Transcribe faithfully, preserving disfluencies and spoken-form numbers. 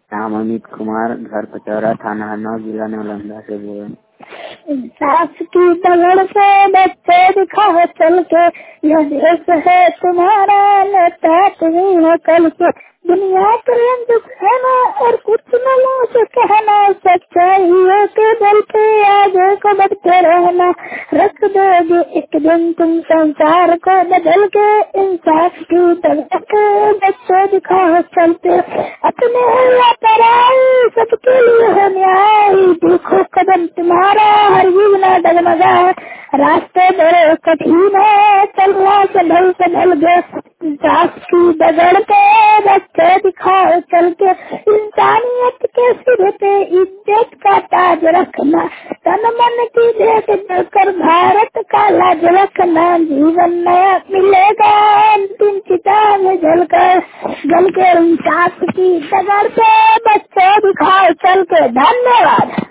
नाम अमित कुमार, घर पचौरा, थाना हरनौत, जिला नालंदा से बोल रहे हैं। इंसाफ की दगड़ से बच्चे दिखाओ चल के, यह देश है तुम्हारा, लेता तुम्हें है कल के। दुनिया के दुख है ना और कुछ न मुँह से कहना, सच्चाई के बल पे आगे को बढ़ते रहना। रख दोगे एक दिन तुम संसार को बदल के, इंसाफ की दगड़ से बच्चे दिखाओ चलते। अपने या पराई सबके लिए है न्याय, देखो कदम तुम्हारा हर युग न डगमगा। रास्ते बड़े कठिन है, चलना संभल संभल गए। इंसाफ की दगड़ पे बच्चे दिखाओ चल के, इंसानियत के सिर पे इज्जत का ताज रखना। तन मन की देख देकर भारत का लाज रखना। जीवन नया मिलेगा अंतिम चिता में जलकर, जल के इंसाफ की दगड़ पे बच्चे दिखाओ चल के। धन्यवाद।